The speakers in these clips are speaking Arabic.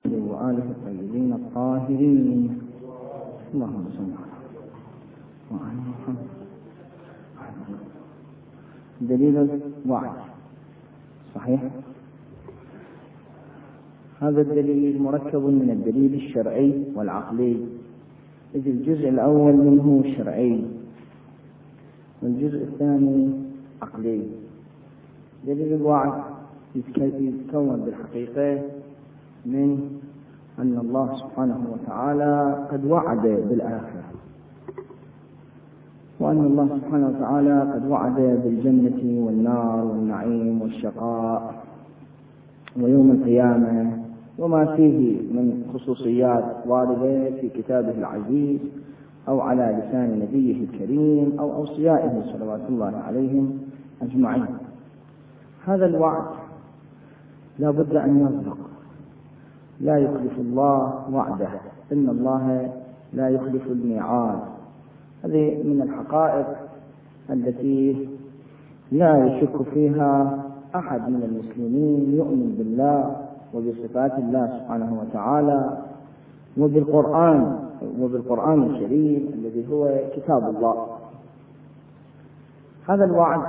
وآله الطيبين الطاهرين. اللهم صل على محمد. دليل الوعد صحيح. هذا الدليل مركب من الدليل الشرعي والعقلي، إذ الجزء الأول منه شرعي والجزء الثاني عقلي. دليل الوعد يتكون بالحقيقة من أن الله سبحانه وتعالى قد وعد بالآخرة، وأن الله سبحانه وتعالى قد وعد بالجنة والنار والنعيم والشقاء ويوم القيامة وما فيه من خصوصيات واردة في كتابه العزيز أو على لسان نبيه الكريم أو أوصيائه صلوات الله عليهم أجمعين. هذا الوعد لا بد أن يصدق، لا يخلف الله وعده، إن الله لا يخلف الميعاد. هذه من الحقائق التي لا يشك فيها أحد من المسلمين يؤمن بالله وبصفات الله سبحانه وتعالى وبالقرآن الشريف الذي هو كتاب الله. هذا الوعد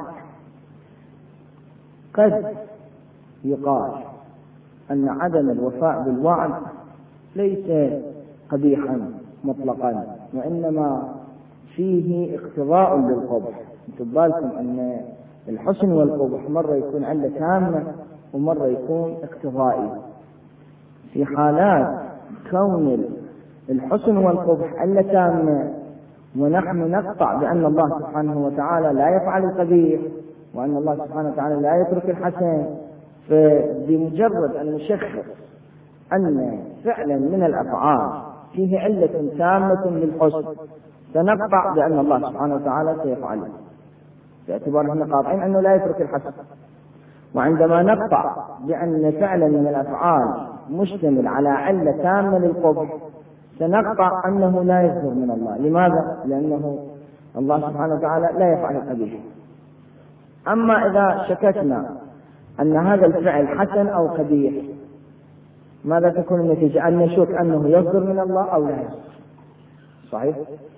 قد يقال أن عدم الوفاء بالوعد ليس قبيحا مطلقا، وإنما فيه اقتضاء للقبح. بالكم أن الحسن والقبح مرة يكون علة تامة ومرة يكون اقتضائي. في حالات كون الحسن والقبح علة تامة ونحن نقطع بأن الله سبحانه وتعالى لا يفعل القبيح وأن الله سبحانه وتعالى لا يترك الحسن، فبمجرد أن نشخص أن فعلا من الأفعال فيه علة تامة للحسن سنقطع بأن الله سبحانه وتعالى سيفعله، باعتبار أننا قاطعين أنه لا يترك الحسن. وعندما نقطع بأن فعلا من الأفعال مشتمل على علة تامة للقبح سنقطع أنه لا يصدر من الله. لماذا؟ لأنه الله سبحانه وتعالى لا يفعل القبيح. أما إذا شككنا أن هذا الفعل حسن أو قبيح، ماذا تكون النتيجة؟ أن نشك أنه يصدر من الله أو لا يصدر. صحيح؟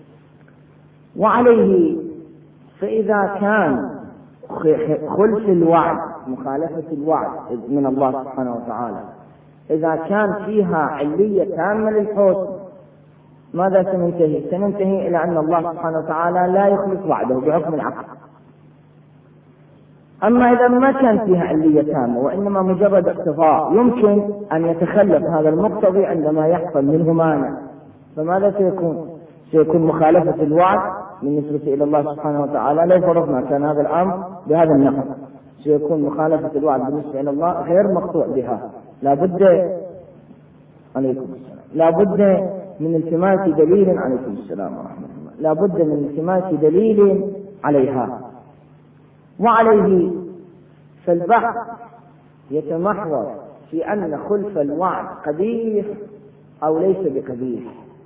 وعليه فإذا كان خلف الوعد، مخالفة الوعد من الله سبحانه وتعالى، إذا كان فيها علية تامة للحسن، ماذا سننتهي؟ سننتهي إلى أن الله سبحانه وتعالى لا يخلف وعده بحكم العقل. أما إذا ما كان فيها علية تامة وإنما مجرد اقتضاء، يمكن أن يتخلف هذا المقتضي عندما يحصل منه مانع، فماذا سيكون مخالفة الوعد بالنسبة إلى الله سبحانه وتعالى. لا يفرضنا كان هذا الأمر بهذا النحو، سيكون مخالفة الوعد بالنسبة إلى الله غير مقطوع بها. لا بد من التماس دليل عليكم السلام ورحمة الله، لا بد من التماس دليل عليها. وعليه فالبحث يتمحور في أن خلف الوعد قبيح أو ليس بقبيح.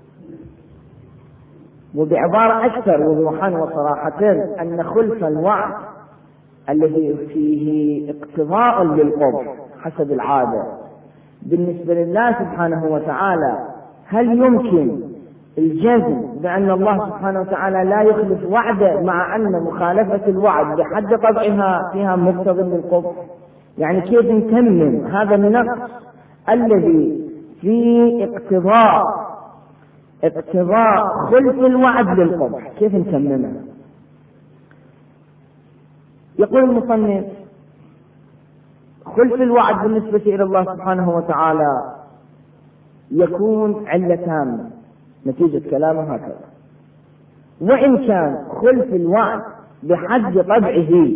وبعبارة أكثر وضوحا وصراحة أن خلف الوعد الذي فيه اقتضاء للقبح حسب العادة بالنسبة لله سبحانه وتعالى، هل يمكن الجزم بأن الله سبحانه وتعالى لا يخلف وعده مع أن مخالفة الوعد بحد طبعها فيها مقتضى للقبح؟ يعني كيف نتمم هذا النقص الذي في اقتضاء خلف الوعد للقبح، كيف نتممه؟ يقول المصنف خلف الوعد بالنسبة إلى الله سبحانه وتعالى يكون علة تامة، نتيجة كلامه هكذا. وإن كان خلف الوعد بحد طبعه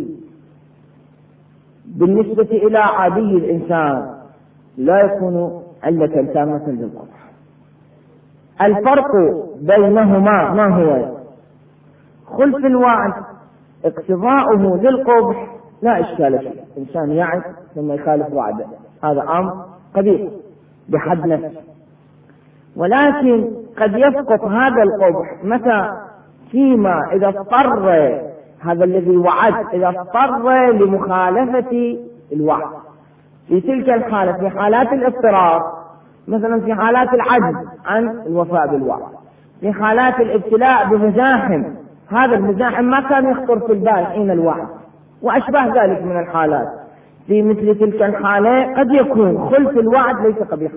بالنسبة إلى عادي الإنسان لا يكون علة تامة للقبح. الفرق بينهما ما هو؟ خلف الوعد اقتضاؤه للقبح لا إشكال فيه، إنسان يعد ثم يخالف وعده، هذا أمر قبيح بحد نفسه. ولكن قد يسقط هذا القبح متى؟ فيما إذا اضطر هذا الذي وعد، إذا اضطر لمخالفة الوعد. في تلك الحالة، في حالات الاضطرار، مثلا في حالات العجز عن الوفاء بالوعد، في حالات الابتلاء بمزاحم، هذا المزاحم ما كان يخطر في البال حين الوعد وأشبه ذلك من الحالات، في مثل تلك الحالة قد يكون خلف الوعد ليس قبيحا،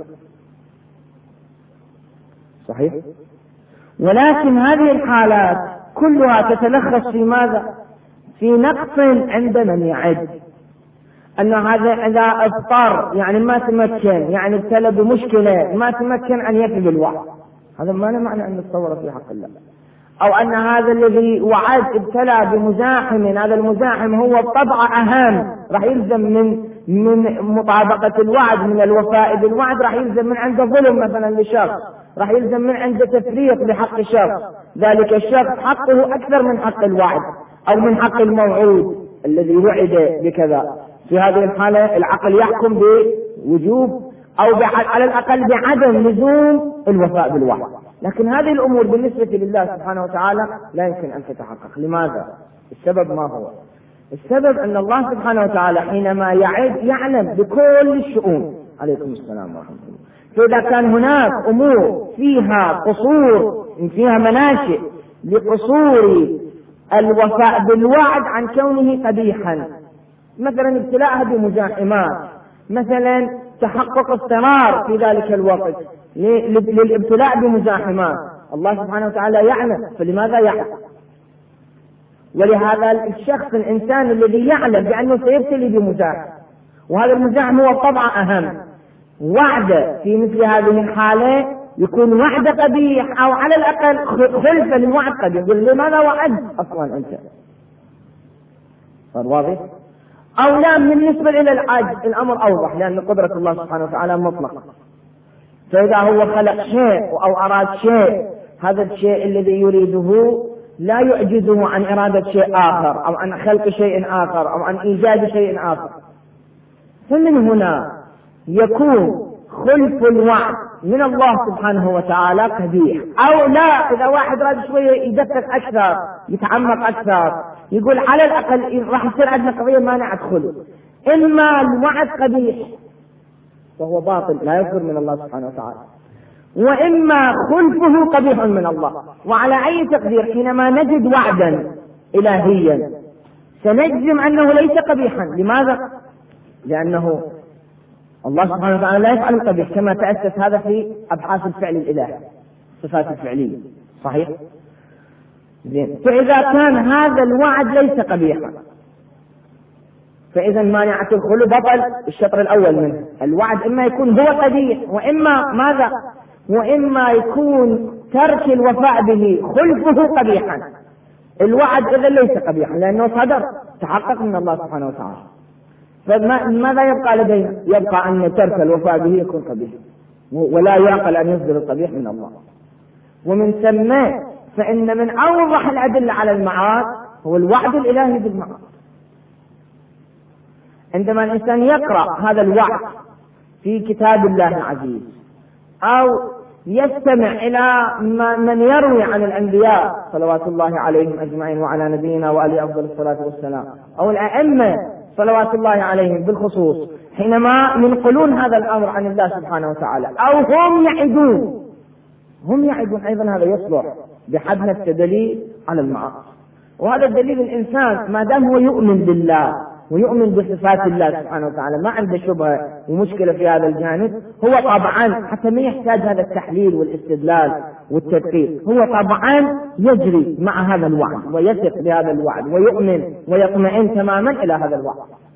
صحيح؟ ولكن هذه الحالات كلها تتلخص في ماذا؟ في نقص عند من يعد، أن هذا إذا اضطر يعني ما تمكن، يعني ابتلى بمشكلة ما تمكن أن يفي بالوعد، هذا ما معنى أن نتصور في حق الله. أو أن هذا الذي وعد ابتلى بمزاحم، هذا المزاحم هو بطبع أهم، راح يلزم من مطابقة الوعد، من الوفاء بالوعد، راح يلزم من عنده ظلم مثلا لشخص، راح يلزم من عنده تفريط بحق شخص، ذلك الشخص حقه أكثر من حق الوعد أو من حق الموعود الذي وعد بكذا. في هذه الحالة العقل يحكم بوجوب أو على الأقل بعدم لزوم الوفاء بالوعد. لكن هذه الأمور بالنسبة لله سبحانه وتعالى لا يمكن أن تتحقق. لماذا؟ السبب ما هو؟ السبب أن الله سبحانه وتعالى حينما يعد يعلم بكل الشؤون. عليكم السلام ورحمة الله. فإذا كان هناك أمور فيها قصور، فيها مناشئ لقصور الوفاء بالوعد عن كونه قبيحا، مثلا ابتلاءها بمزاحمات، مثلا تحقق اضطرار في ذلك الوقت للابتلاء بمزاحمات، الله سبحانه وتعالى يعلم، فلماذا يعلم؟ ولهذا الشخص الإنسان الذي يعلم بأنه سيبتلي بمزاحم، وهذا المزاحم هو طبعا أهم، وعد في مثل هذه الحالة يكون وعد قبيح أو على الأقل خلفا للوعد قبيح. يقول لماذا وعد أصلا أنت؟ صار واضح؟ أو لا، بالنسبة إلى العجز الأمر أوضح، لأن قدرة الله سبحانه وتعالى مطلقة، فإذا هو خلق شيء أو أراد شيء، هذا الشيء الذي يريده لا يعجزه عن إرادة شيء آخر أو عن خلق شيء آخر أو عن إيجاد شيء آخر. فمن هنا يكون خلف الوعد من الله سبحانه وتعالى قبيح. أو لا، إذا واحد راد شوية يدقق أكثر يتعمق أكثر يقول على الأقل راح يصير عندنا قضية ما ندخل، إما الوعد قبيح وهو باطل لا يصدر من الله سبحانه وتعالى، وإما خلفه قبيح من الله. وعلى أي تقدير حينما نجد وعدا إلهيا سنجزم أنه ليس قبيحا. لماذا؟ لأنه الله سبحانه وتعالى لا يفعل القبيح، كما تأسس هذا في أبحاث الفعل الإلهي، صفات الفعلية، صحيح؟ زين. فإذا كان هذا الوعد ليس قبيحا فإذا مانعة الخلو بطل الشطر الأول منه. الوعد إما يكون هو قبيح، وإما ماذا؟ وإما يكون ترك الوفاء به خلفه قبيحا. الوعد إذا ليس قبيحا لأنه صدر تحقق من الله سبحانه وتعالى، فماذا يبقى لدينا؟ يبقى أن ترك الوفاء به يكون قبيح، ولا يعقل أن يصدر القبيح من الله. ومن ثم فإن من أوضح الأدلة على المعاد هو الوعد الإلهي بالمعاد. عندما الإنسان يقرأ هذا الوعد في كتاب الله العزيز أو يستمع إلى من يروي عن الأنبياء صلوات الله عليهم أجمعين وعلى نبينا وعليه أفضل الصلاة والسلام، أو الأئمة صلوات الله عليهم بالخصوص حينما ينقلون هذا الأمر عن الله سبحانه وتعالى، أو هم يعدون أيضا، هذا يصلح بحد الدليل على المعاصي. وهذا الدليل الإنسان ما دام هو يؤمن بالله ويؤمن بصفات الله سبحانه وتعالى ما عنده شبهة ومشكلة في هذا الجانب، هو طبعا حتى ما يحتاج هذا التحليل والاستدلال والتدقيق، هو طبعا يجري مع هذا الوعد ويثق بهذا الوعد ويؤمن ويطمئن تماما إلى هذا الوعد.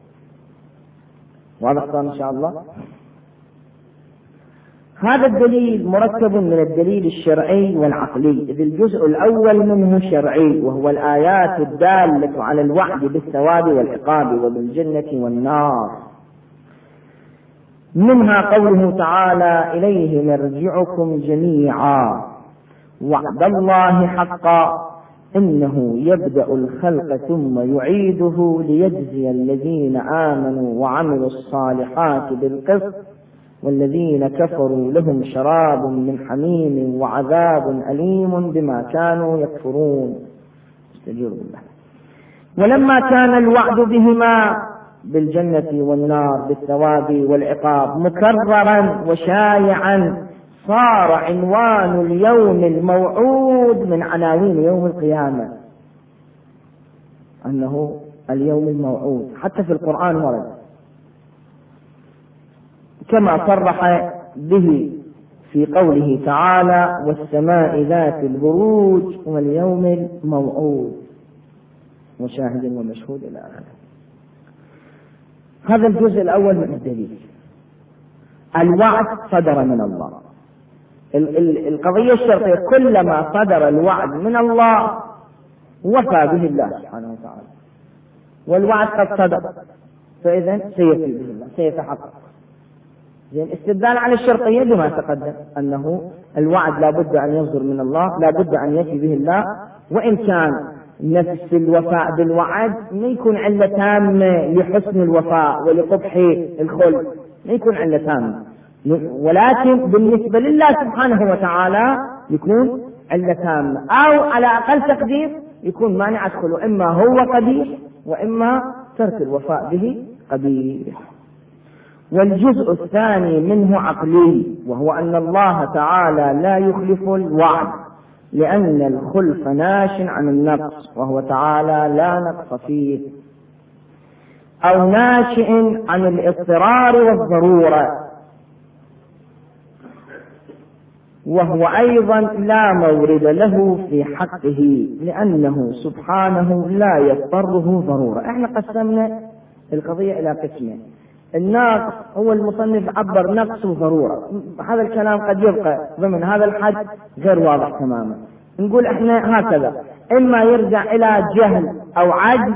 واضح إن شاء الله؟ هذا الدليل مركب من الدليل الشرعي والعقلي، إذ الجزء الأول منه شرعي وهو الآيات الدالة على الوعد بالثواب والعقاب وبالجنة والنار. منها قوله تعالى: إليه مرجعكم جميعا وعد الله حقا إنه يبدأ الخلق ثم يعيده ليجزي الذين آمنوا وعملوا الصالحات بالقسط والذين كفروا لهم شراب من حميم وعذاب أليم بما كانوا يكفرون. استجيروا بالله. ولما كان الوعد بهما بالجنة والنار، بالثواب والعقاب، مكررا وشائعا، صار عنوان اليوم الموعود من عناوين يوم القيامة، أنه اليوم الموعود. حتى في القرآن ورد كما صرح به في قوله تعالى: والسماء ذات البروج واليوم الموعود وشاهد ومشهود إلى آخره. هذا الجزء الأول من الدليل. الوعد صدر من الله. القضية الشرطية: كلما صدر الوعد من الله وفى به الله سبحانه وتعالى، والوعد قد صدر، فإذا سيفي به الله، سيتحقق. استدلال على الشرطية بما تقدم، أنه الوعد لا بد أن يصدر من الله، لا بد أن يفي به الله، وإن كان نفس الوفاء بالوعد ما يكون علة تامة لحسن الوفاء ولقبح الخلق، ما يكون علة تامة، ولكن بالنسبة لله سبحانه وتعالى يكون علة تامة، أو على أقل تقدير يكون مانع خلق، إما هو قبيح وإما ترك الوفاء به قبيح. والجزء الثاني منه عقلي، وهو أن الله تعالى لا يخلف الوعد، لأن الخلف ناش عن النقص، وهو تعالى لا نقص فيه، أو ناشئ عن الاضطرار والضرورة، وهو أيضا لا مورد له في حقه، لأنه سبحانه لا يضطره ضرورة. احنا قسمنا القضية إلى قسمين. الناقص هو المصنف عبر نقص وضرورة، هذا الكلام قد يبقى ضمن هذا الحد غير واضح تماما. نقول احنا هكذا: إما يرجع إلى جهل أو عجز،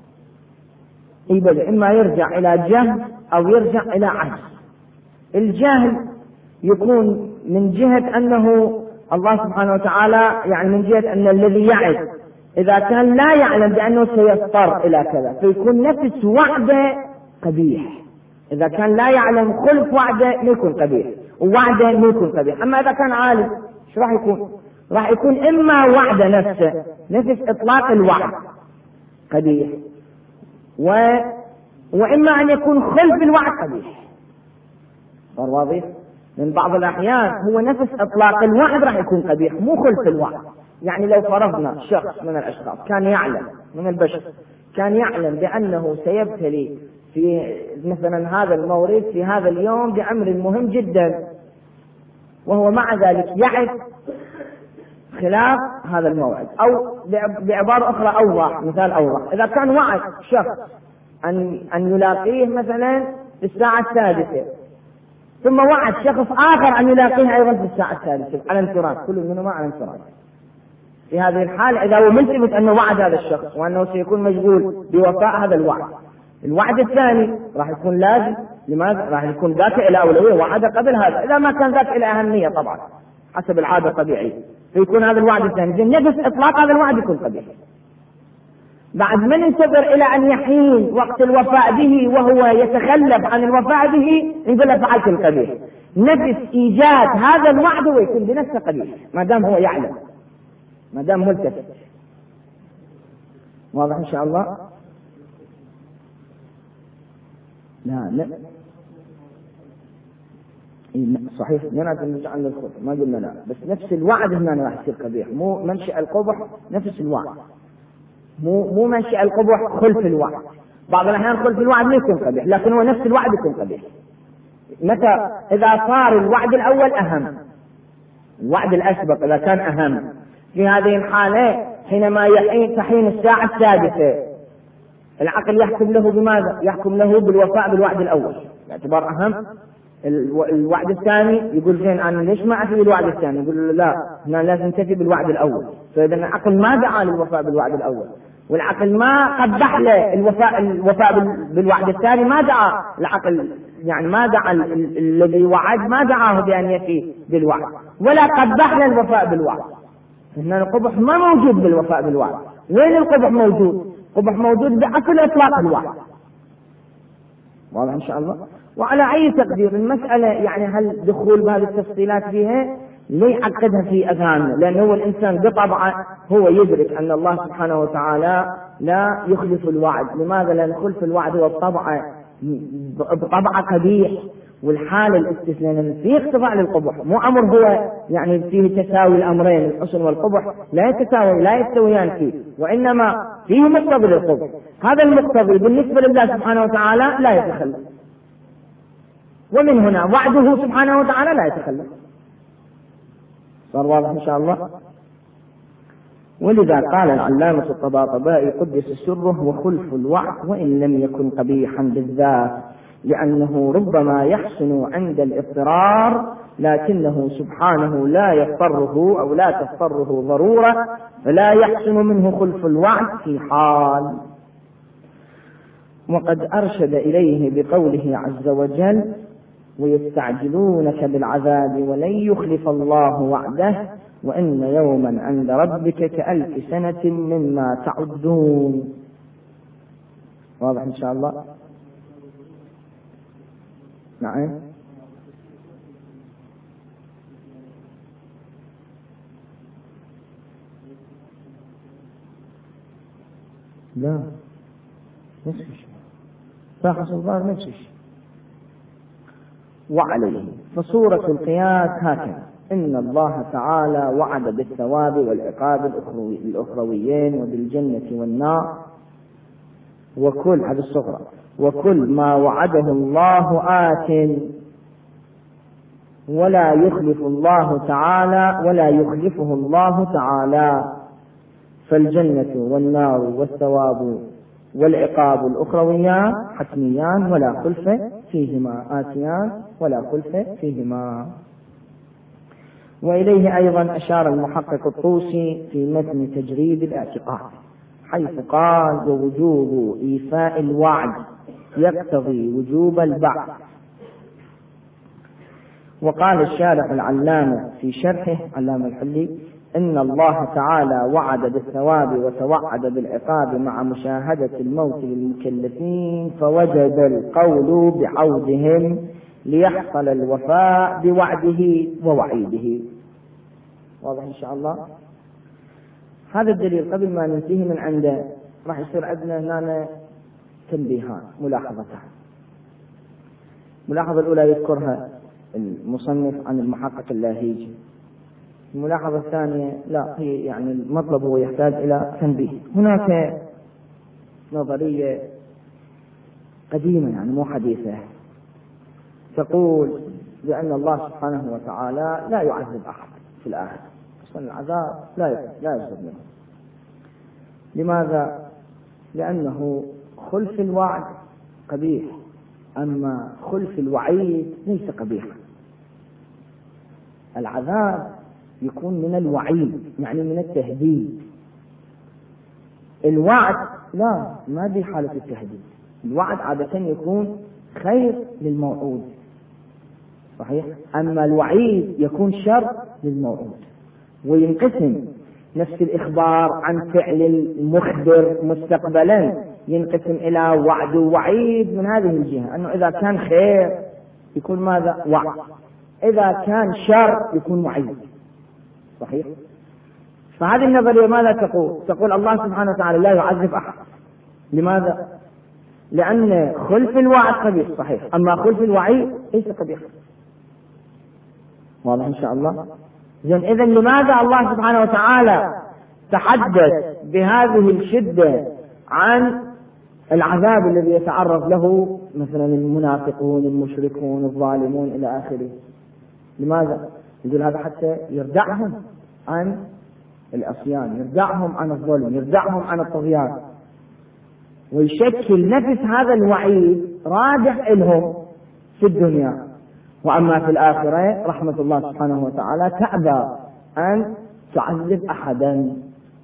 إما يرجع إلى جهل أو يرجع إلى عجز. الجهل يكون من جهة أنه الله سبحانه وتعالى، يعني من جهة أن الذي يعد إذا كان لا يعلم بأنه سيضطر إلى كذا فيكون نفس وعده قبيح. إذا كان لا يعلم خلف وعده ما يكون قبيح، ووعده ما يكون قبيح. أما إذا كان عالم شو راح يكون؟ راح يكون إما وعده نفسه، نفس إطلاق الوعد قبيح، وإما أن يكون خلف الوعد قبيح. صار واضح؟ من بعض الأحيان هو نفس إطلاق الوعد راح يكون قبيح، مو خلف الوعد. يعني لو فرضنا شخص من الأشخاص كان يعلم، من البشر كان يعلم بأنه سيبتلي في مثلا هذا المورد في هذا اليوم بأمر مهم جدا، وهو مع ذلك يعد خلاف هذا الموعد، أو بعبارة أخرى أوضح، مثال أوضح: إذا كان وعد شخص أن يلاقيه مثلا في الساعة 6، ثم وعد شخص آخر أن يلاقيه أيضا في الساعة 6 على انفراد، كل منهما على انفراد. في هذه الحالة إذا هو ملتفت أنه وعد هذا الشخص وأنه سيكون مشغول بوفاء هذا الوعد الثاني راح يكون لازم. لماذا؟ راح يكون ذاك إلى أولوية، وعد قبل هذا. إذا ما كان ذاك إلى أهمية طبعا حسب العادة الطبيعية، فيكون هذا الوعد الثاني نفس إطلاق هذا الوعد يكون قبيح. بعد ما ننتظر إلى أن يحين وقت الوفاء به وهو يتخلف عن الوفاء به، نقول له فعلت القبيح. نفس إيجاد هذا الوعد ويكون بنفسه قبيح ما دام هو يعلم، ما دام ملتفت. واضح إن شاء الله؟ لا صحيح نرجع عن الخلف، ما قلنا لا، بس نفس الوعد هنا راح يصير قبيح، مو منشأ القبح نفس الوعد، مو منشأ القبح خلف الوعد. بعض الأحيان خلف الوعد ما يكون قبيح، لكن هو نفس الوعد يكون قبيح. متى؟ إذا صار الوعد الأول أهم، الوعد الأسبق إذا كان أهم. في هذه الحالة حينما تحين الساعة 6 العقل يحكم له بماذا؟ يحكم له بالوفاء بالوعد الأول باعتبار أهم. الوعد الثاني يقول زين أنا ليش ما أفي بالوعد الثاني؟ يقول لا هنا لازم تفي بالوعد الأول. فإذا العقل ما دعا للوفاء بالوعد الأول، والعقل ما قبح له الوفاء بالوعد الثاني، ما دعا العقل، يعني ما دعا الذي وعد ما دعاه بأن يفي بالوعد، ولا قبح له الوفاء بالوعد. هنا القبح ما موجود بالوفاء بالوعد. وين القبح موجود؟ القبح موجود بأصل إطلاق الوعد. واضح إن شاء الله؟ وعلى أي تقدير المسألة يعني هل دخول بهذه التفصيلات فيها ليعقدها في أذهاننا، لأن هو الإنسان بطبعه هو يدرك أن الله سبحانه وتعالى لا يخلف الوعد. لماذا؟ لأن خلف الوعد هو بطبع قبيح، والحالة الاستثنائية فيه اقتضاء للقبح، مو أمر هو يعني فيه تساوي الأمرين الحسن والقبح، لا يستويان فيه، وإنما فيه مقتضى للقبح. هذا المقتضي بالنسبة لله سبحانه وتعالى لا يتخلف، ومن هنا وعده سبحانه وتعالى لا يتخلف. صار واضح إن شاء الله؟ ولذا قال العلامة الطباطبائي قدس سره: وخلف الوعد وإن لم يكن قبيحا بالذات، لأنه ربما يحسن عند الاضطرار، لكنه سبحانه لا يضطره أو لا تضطره ضرورة، فلا يحسن منه خلف الوعد في حال. وقد أرشد إليه بقوله عز وجل: ويستعجلونك بالعذاب ولن يخلف الله وعده وإن يوما عند ربك كألف سنة مما تعدون. واضح إن شاء الله؟ نعم. لا نفس الشيء، فاحص الظاهر نفس الشيء. وعليه فصورة القياس هكذا: إن الله تعالى وعد بالثواب والعقاب الأخرويين وبالجنة والنار، وكل هذا الصغرى، وكل ما وعده الله آت ولا يخلفه الله تعالى، فالجنة والنار والثواب والعقاب الأخرويان حتميان ولا خلف فيهما، آتيان ولا خلف فيهما. وإليه أيضا أشار المحقق الطوسي في متن تجريد الاعتقاد، حيث قال: ووجوب إيفاء الوعد يقتضي وجوب البعث. وقال الشارح العلامة في شرحه علامة الحلي: إن الله تعالى وعد بالثواب وتوعد بالعقاب مع مشاهدة الموت للمكلفين، فوجب القول بعودهم ليحصل الوفاء بوعده ووعيده. واضح إن شاء الله؟ هذا الدليل قبل ما ننتهي من عنده راح يصير عندنا هنا تنبيهان، ملاحظتان. الملاحظة الأولى يذكرها المصنف عن المحقق اللاهيجي، الملاحظة الثانية لا هي يعني المطلب هو يحتاج إلى تنبيه. هناك نظرية قديمة يعني مو حديثة تقول بأن الله سبحانه وتعالى لا يعذب أحد في الآخرة، أصلا العذاب لا يصدر منه. لماذا؟ لأنه خلف الوعد قبيح، أما خلف الوعيد ليس قبيحا. العذاب يكون من الوعيد يعني من التهديد، الوعد لا، ما دي حالة التهديد. الوعد عادة يكون خير للموعود، صحيح، أما الوعيد يكون شر للموعود. وينقسم نفس الإخبار عن فعل المخبر مستقبلا، ينقسم إلى وعد ووعيد من هذه الجهة، أنه إذا كان خير يكون ماذا؟ وعد، إذا كان شر يكون وعيد، صحيح. فهذه النظرية ماذا تقول الله سبحانه وتعالى لا يعذب أحد. لماذا؟ لأن خلف الوعد قبيح، صحيح، أما خلف الوعيد ليس قبيح. واضح إن شاء الله؟ إذن لماذا الله سبحانه وتعالى تحدث بهذه الشدة عن العذاب الذي يتعرض له مثلا المنافقون المشركون الظالمون إلى آخره؟ لماذا؟ يقول هذا حتى يردعهم عن العصيان، يردعهم عن الظلم، يردعهم عن الطغيان، ويشكل نفس هذا الوعيد رادع لهم في الدنيا. وأما في الآخرة رحمة الله سبحانه وتعالى تأبى أن تعذب أحدا.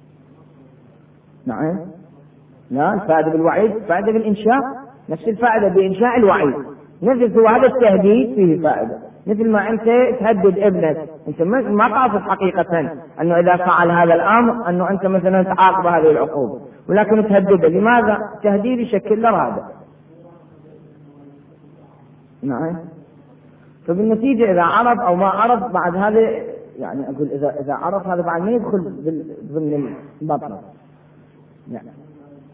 نعم، لا، الفائدة بالوعيد فائدة بالإنشاء، نفس الفائدة بإنشاء الوعيد، نفس هو هذا التهديد فيه فائدة. مثل ما أنت تهدد ابنك، أنت ما قاصد حقيقة أنه إذا فعل هذا الأمر أنه أنت مثلا تعاقب هذه العقوبة، ولكن تهدده. لماذا؟ تهديد يشكل له هذا. نعم. فبالنتيجة إذا عرف أو ما عرف بعد هذا، يعني أقول إذا عرف هذا بعد ما يدخل ضمن البطن. يعني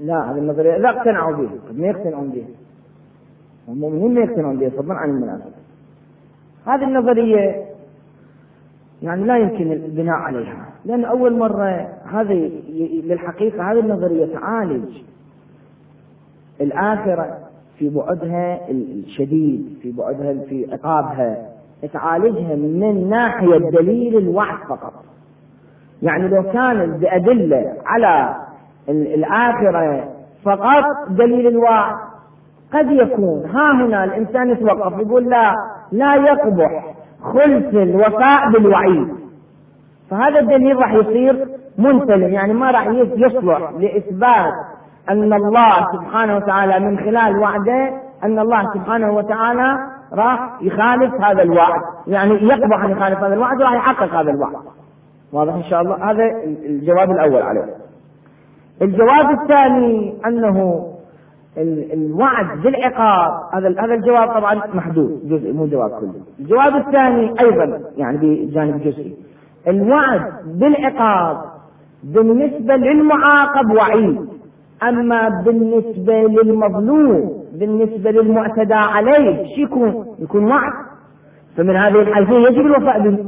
لا، هذه النظرية لا اقتنعوا بها، قد ما يقتنعون بها، المؤمنين ما يقتنعون بها فضلا عن المنافق. هذه النظرية يعني لا يمكن البناء عليها، لأن أول مرة هذه للحقيقة هذه النظرية تعالج الآخرة في بعدها الشديد، في بعدها في عقابها، تعالجها من ناحية دليل الوعد فقط. يعني لو كان بأدلة على الآخرة فقط دليل الوعد قد يكون ها هنا الإنسان يتوقف يقول لا يقبح خلف الوفاء بالوعيد، فهذا الدليل راح يصير منسلم، يعني ما راح يصلح لإثبات أن الله سبحانه وتعالى من خلال وعده أن الله سبحانه وتعالى راح يخالف هذا الوعد، يعني يقبح أن يخالف هذا الوعد وراح يحقق هذا الوعد. واضح إن شاء الله؟ هذا الجواب الأول عليه. الجواب الثاني أنه الوعد بالعقاب، هذا الجواب طبعا محدود جزء مو جواب كله. الجواب الثاني أيضا يعني بجانب جزئي، الوعد بالعقاب بالنسبة للمعاقب وعيد، أما بالنسبة للمظلوم بالنسبة للمعتدى عليه يكون وعد، فمن هذه الحيثية يجب الوفاء به.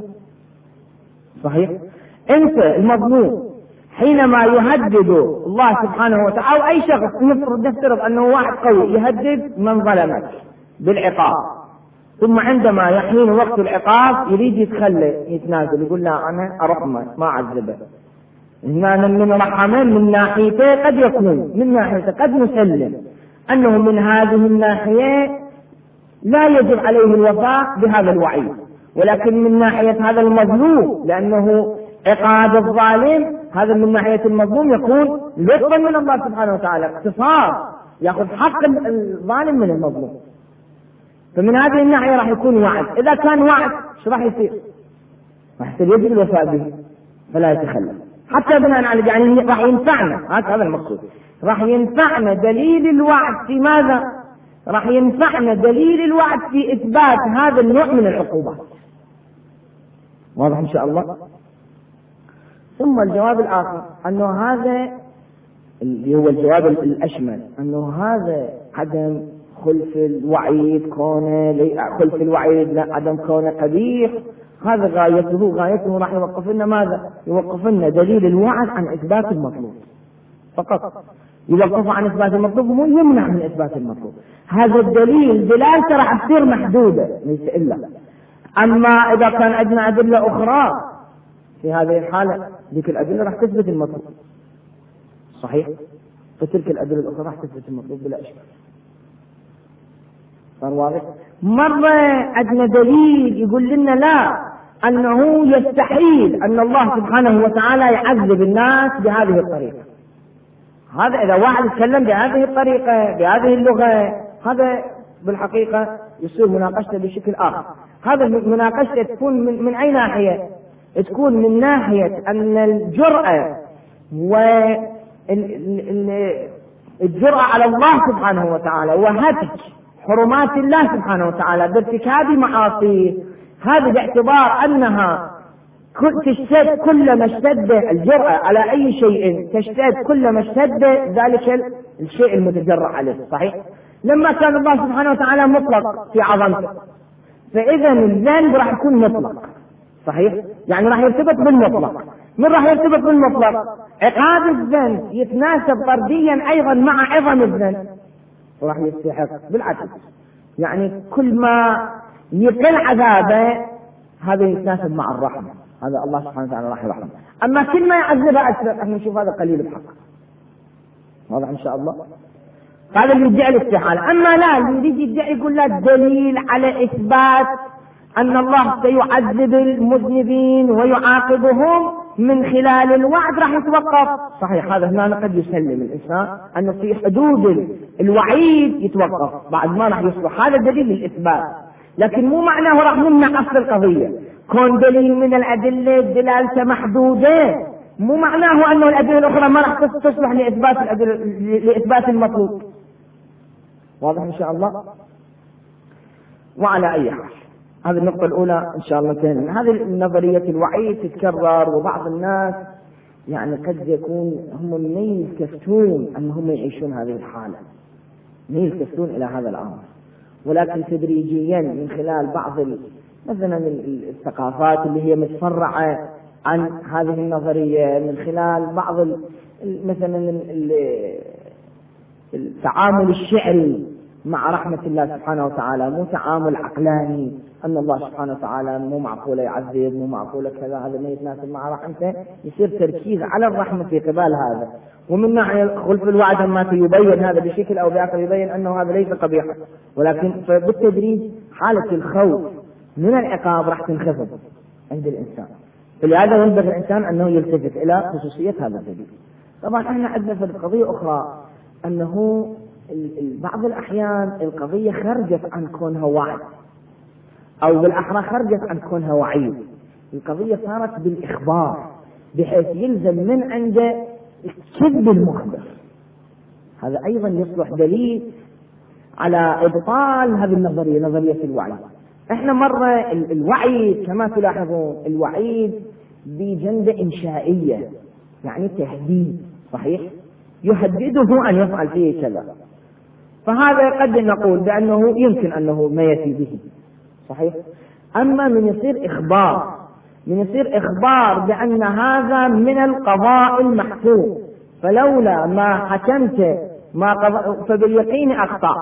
صحيح؟ أنت المظلوم حينما يهدد الله سبحانه وتعالى أو أي شخص نفترض أنه واحد قوي يهدد من ظلمك بالعقاب، ثم عندما يحين وقت العقاب يريد يتنازل يقول لا أنا أرحمه ما أعذبه، هنا من رحمه من ناحيته قد يكون، من ناحيته قد نسلم أنه من هذه الناحية لا يجب عليه الوفاء بهذا الوعيد، ولكن من ناحية هذا المظلوم لأنه عقاب الظالم هذا من ناحية المظلوم يكون لطفا من الله سبحانه وتعالى، اقتصار يأخذ حق الظالم من المظلوم، فمن هذه الناحية راح يكون وعد. إذا كان وعد شو راح يصير؟ راح يصير يجب الوفاء به فلا يتخلف، حتى بناء على يعني راح ينفعنا، هذا المقصود، راح ينفعنا دليل الوعد في ماذا؟ راح ينفعنا دليل الوعد في إثبات هذا النوع من العقوبات. واضح إن شاء الله؟ ثم الجواب الآخر أنه هذا اللي هو الجواب الأشمل، أنه هذا عدم خلف الوعيد كونه خلف الوعيد لا عدم كونه قبيح، هذا غايته راح يوقف لنا ماذا؟ يوقف لنا دليل الوعد عن إثبات المطلوب فقط، يوقف عن إثبات المطلوب ومو يمنع من إثبات المطلوب. هذا الدليل دلالته راح تصير محدودة ليس إلا، أما إذا كان عندنا أدلة أخرى في هذه الحالة ذيك الأدلة راح تثبت المطلوب. صحيح؟ فتلك الأدلة الأخرى راح تثبت المطلوب بلا إشكال. صار واضح؟ مرة عندنا دليل يقول لنا لا، أنه يستحيل أن الله سبحانه وتعالى يعذب الناس بهذه الطريقة. هذا إذا واحد يتكلم بهذه الطريقة بهذه اللغة هذا بالحقيقة يصير مناقشته بشكل آخر. هذا مناقشته تكون من أي ناحية؟ تكون من ناحية أن الجرأة والجرأة على الله سبحانه وتعالى وهتك حرمات الله سبحانه وتعالى بارتكاب معاصيه، هذا باعتبار أنها تشتد كلما اشتد الجرأة على أي شيء تشتد كلما اشتد ذلك الشيء المتجرأ عليه. صحيح؟ لما كان الله سبحانه وتعالى مطلق في عظمته فإذا الذنب راح يكون مطلق. صحيح؟ يعني راح يرتبط بالمطلق. من راح يرتبط بالمطلق؟ عقاب الذنب يتناسب طرديا أيضا مع عظم الذنب وراح يستحق بالعكس، يعني كل ما يقل عذابه هذا يتناسب مع الرحمة، هذا الله سبحانه وتعالى راح يرحمه. أما كل ما يعذبه أكثر احنا نشوف هذا قليل الحق. واضح إن شاء الله؟ هذا اللي يدعي الاستحالة. أما لا اللي يدعي يقول لك دليل على إثبات أن الله سيعذب المذنبين ويعاقبهم من خلال الوعد راح يتوقف. صحيح، هذا هنا قد يسلم الإنسان أنه في حدود الوعيد يتوقف بعد ما راح يصلح، هذا دليل للإثبات، لكن مو معناه راح نمنع أصل القضية. كون دليل من الأدلة دلالته محدودة مو معناه أنه الأدلة الأخرى ما راح تصلح لإثبات المطلوب. واضح إن شاء الله؟ وعلى أي حال هذه النقطة الأولى إن شاء الله تاني. هذه نظرية الوعيد تتكرر وبعض الناس يعني قد يكون هم ما يلتفتون أنهم يعيشون هذه الحالة، ما يلتفتون إلى هذا الأمر، ولكن تدريجيا من خلال بعض مثلا الثقافات اللي هي متفرعة عن هذه النظرية، من خلال بعض مثلا التعامل الشعري مع رحمة الله سبحانه وتعالى، مو تعامل عقلاني أن الله سبحانه وتعالى مو معقولة يعذب، مو معقولة كذا، هذا ما يتناسب مع رحمته، يصير تركيز على الرحمة في قبال هذا. ومن ناحية خلف الوعد ما يبين هذا بشكل أو بآخر، يبين أنه هذا ليس قبيحا، ولكن بالتدريج حالة الخوف من العقاب راح تنخفض عند الإنسان. فلهذا ينبغي الإنسان أنه يلتفت إلى خصوصية هذا الدليل. طبعا احنا عندنا في قضية أخرى أنه بعض الأحيان القضية خرجت عن كونها وعد، أو بالأحرى خرجت عن كونها وعيد، القضية صارت بالإخبار، بحيث يلزم من عنده كذب المخبر. هذا أيضا يصبح دليل على إبطال هذه النظرية، نظرية الوعيد. احنا مرة الوعيد كما تلاحظون الوعيد بجندة إنشائية، يعني تهديد، صحيح، يهدده أن يفعل فيه كذا، فهذا قد نقول بأنه يمكن أنه ما يأتي به، صحيح. أما من يصير إخبار بأن هذا من القضاء المحتوم، فلولا ما حكمت فباليقين أخطأ،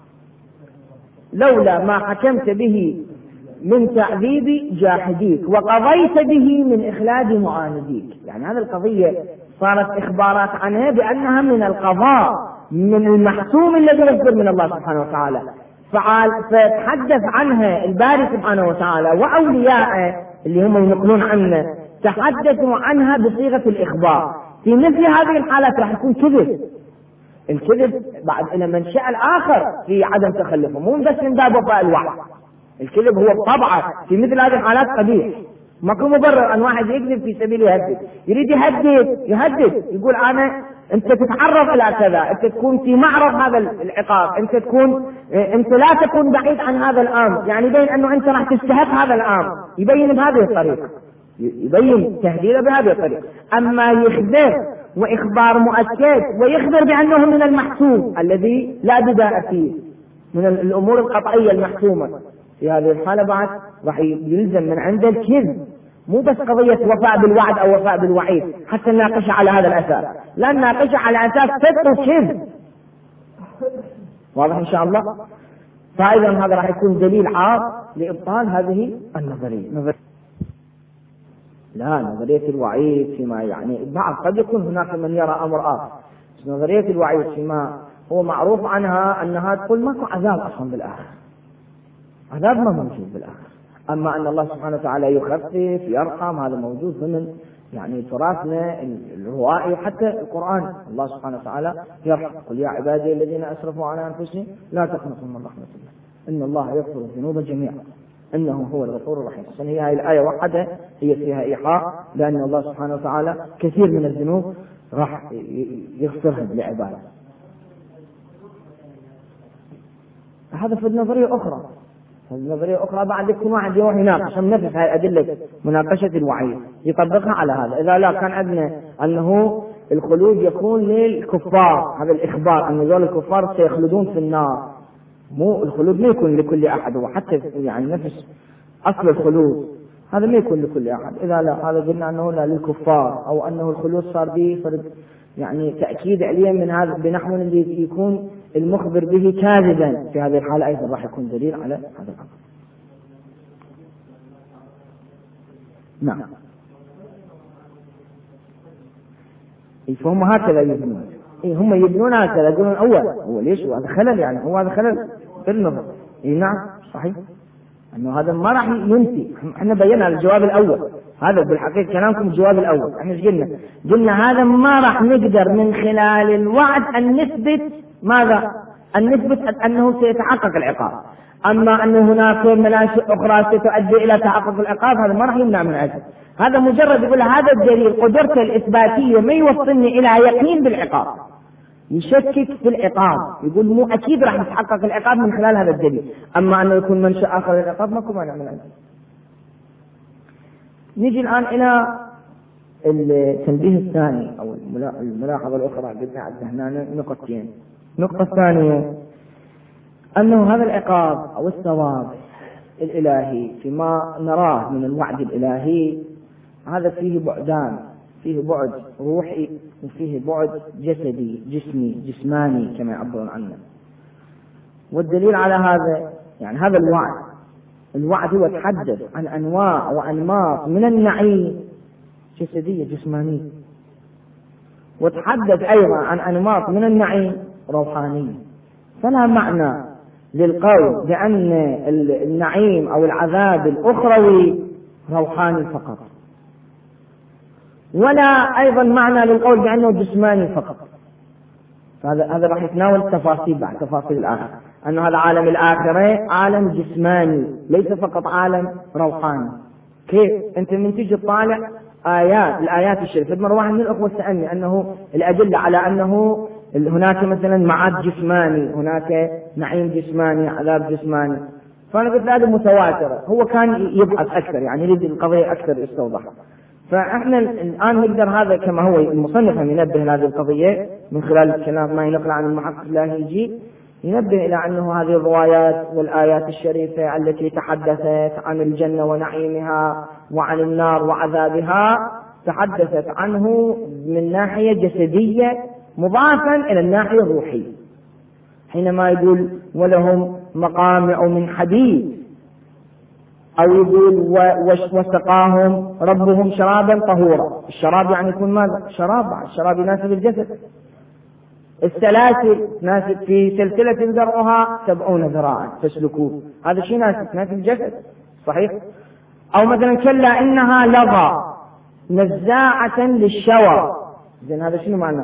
لولا ما حكمت به من تعذيب جاحديك وقضيت به من إخلاد معانديك. يعني هذه القضية صارت إخبارات عنها بأنها من القضاء، من المحتوم الذي يصدر من الله سبحانه وتعالى، فتحدث عنها الباري سبحانه وتعالى وأولياءه اللي هم ينقلون عنه، تحدثوا عنها بصيغة الإخبار. في مثل هذه الحالات راح يكون كذب. الكذب بعد إلى منشأ الآخر في عدم تخلفه، مو بس من باب وفاء الوعد. الكذب هو بطبعه في مثل هذه الحالات قبيح، ماكو مبرر أن واحد يكذب في سبيل يهدد، يريد يهدد يقول أنت تتعرض إلى كذا، أنت تكون في معرض هذا العقاب، أنت لا تكون بعيد عن هذا الأمر، يعني يبين أنه أنت راح تستحق هذا الأمر، يبين بهذه الطريقة، يبين تهديده بهذه الطريقة. أما يخبر وإخبار مؤكد ويخبر بأنه من المحتوم الذي لا بداء فيه، من الأمور القطعية المحتومة، في هذه الحالة بعد راح يلزم من عنده الكذب، مو بس قضية وفاء بالوعد أو وفاء بالوعيد حتى نناقشها على هذا الأساس، لا نناقشها على أساس صدق وكذب. واضح إن شاء الله؟ فأيضا هذا راح يكون دليل عار لإبطال هذه النظرية. لا، نظرية الوعيد فيما يعني بعض قد يكون هناك من يرى أمر آخر. نظرية الوعيد فيما هو معروف عنها أنها تقول ماكو عذاب أصلا بالآخر، عذاب ما موجود بالآخر. أما أن الله سبحانه وتعالى يخفف يرحم، هذا موجود ضمن يعني تراثنا الروائي وحتى القرآن. الله سبحانه وتعالى يرحم، قل يا عبادي الذين أسرفوا على أنفسهم لا تقنطوا من رحمة الله إن الله يغفر الذنوب جميعا إنه هو الغفور الرحيم. هي الآية وحدها هي فيها إيحاء لأن الله سبحانه وتعالى كثير من الذنوب راح يغفرها لعباده. هذا في النظرية أخرى. النظرية أخرى بعد يكون واحد يروح يناقش من نفس هاي أدلة مناقشة الوعيد يطبقها على هذا. إذا لا كان عندنا أنه الخلود يكون للكفار، هذا الإخبار أن ذول الكفار سيخلدون في النار، مو الخلود ما يكون لكل أحد، وحتى يعني نفس أصل الخلود هذا ما يكون لكل أحد. إذا لا هذا قلنا أنه لا للكفار، أو أنه الخلود صار به فرد يعني تأكيد عليه من هذا بنحو الذي يكون المخبر به كاذبا، في هذه الحالة أيضا راح يكون دليل على هذا الأمر. نعم. فهم هكذا يبنون، هم يبنون هكذا، يقولون أول ليش هذا خلل، يعني هو هذا خلل في النظر. نعم صحيح أنه هذا ما راح ينتي. احنا بينا الجواب الأول، هذا بالحقيقة كلامكم الجواب الأول. احنا ايش قلنا هذا ما راح نقدر من خلال الوعد أن نثبت ماذا؟ أن نثبت أنه سيتحقق العقاب. أما أن هناك مناشئ أخرى ستؤدي إلى تحقق العقاب هذا ما راح يمنع من أجل. هذا مجرد يقول هذا الدليل قدرته الإثباتية ما يوصلني إلى يقين بالعقاب، يشكك في العقاب، يقول مو أكيد راح يتحقق العقاب من خلال هذا الدليل. أما أنه يكون منشأ آخر للعقاب ماكو مانع من أجل. نيجي الآن إلى التنبيه الثاني أو الملاحظة الأخرى قلنا عندنا نقطتين. النقطة الثانية أنه هذا العقاب أو الثواب الإلهي فيما نراه من الوعد الإلهي هذا فيه بعدان، فيه بعد روحي وفيه بعد جسدي جسماني كما يعبرون عنه. والدليل على هذا يعني هذا الوعد هو تحدث عن أنواع وأنماط من النعيم جسدية جسمانية، وتحدث أيضا عن أنماط من النعيم روحانية. فلا معنى للقول بأن النعيم أو العذاب الأخروي روحاني فقط، ولا أيضا معنى للقول بأنه جسماني فقط. هذا راح يتناول التفاصيل بعد تفاصيل الآخرة، أن هذا عالم الآخرة عالم جسماني ليس فقط عالم روحاني. كيف أنت من تيجي تطالع الآيات الشريفة؟ مرة واحد من الأخوة سألني أنه الأدلة على أنه هناك مثلا معاد جسماني، هناك نعيم جسماني، عذاب جسماني، فأنا قلت هذا متواترة. هو كان يبحث أكثر، يعني يريد القضية أكثر يستوضحها. فإحنا الآن نقدر هذا كما هو المصنف ينبه هذه القضية من خلال الكلام ما ينقل عن المحقق اللاهيجي، ينبه إلى أنه هذه الروايات والآيات الشريفة التي تحدثت عن الجنة ونعيمها وعن النار وعذابها تحدثت عنه من ناحية جسدية مضافا إلى الناحية الروحية، حينما يقول ولهم مقامع من حديد، أو يقول وسقاهم ربهم شرابا طهورا. الشراب يعني يكون ماذا؟ الشراب يناسب الجسد. السلاسل ناسب في سلسلة ذرعها 70 ذراعا فاسلكوه، هذا شيء ناسب الجسد صحيح. أو مثلا كلا إنها لظى نزاعة للشوى، زين هذا شنو معنى؟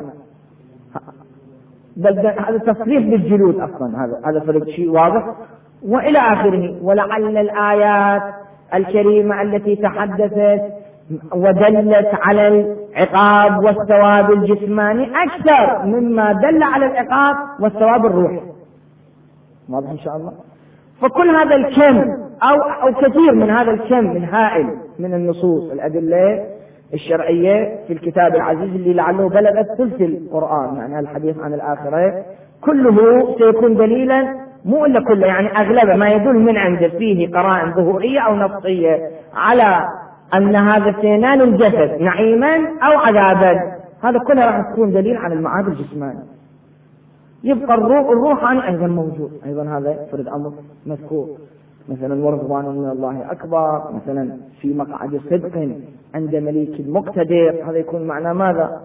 هذا تصريح بالجلود أصلا، هذا فرق شيء واضح. وإلى آخره. ولعل الآيات الكريمة التي تحدثت ودلت على العقاب والثواب الجسماني أكثر مما دل على العقاب والثواب الروحي. واضح إن شاء الله. فكل هذا الكم أو كثير من هذا الكم من هائل من النصوص الأدلة الشرعية في الكتاب العزيز اللي لعله بلغت ثلث القرآن، يعني الحديث عن الآخرة كله سيكون دليلا، مو إلا كله يعني أغلبه ما يدل من عنده فيه قرائن ظهورية أو نصية على أن هذا سينال الجسد نعيما أو عذابا. هذا كله راح تكون دليل على المعاد الجسماني. يبقى الروحاني أيضا موجود، أيضا هذا فرد أمر مذكور، مثلا ورضوان من الله أكبر، مثلا في مقعد صدق عند مليك مقتدر، هذا يكون معنى ماذا؟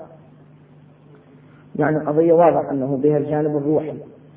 يعني قضية واضح أنه بها الجانب الروحي.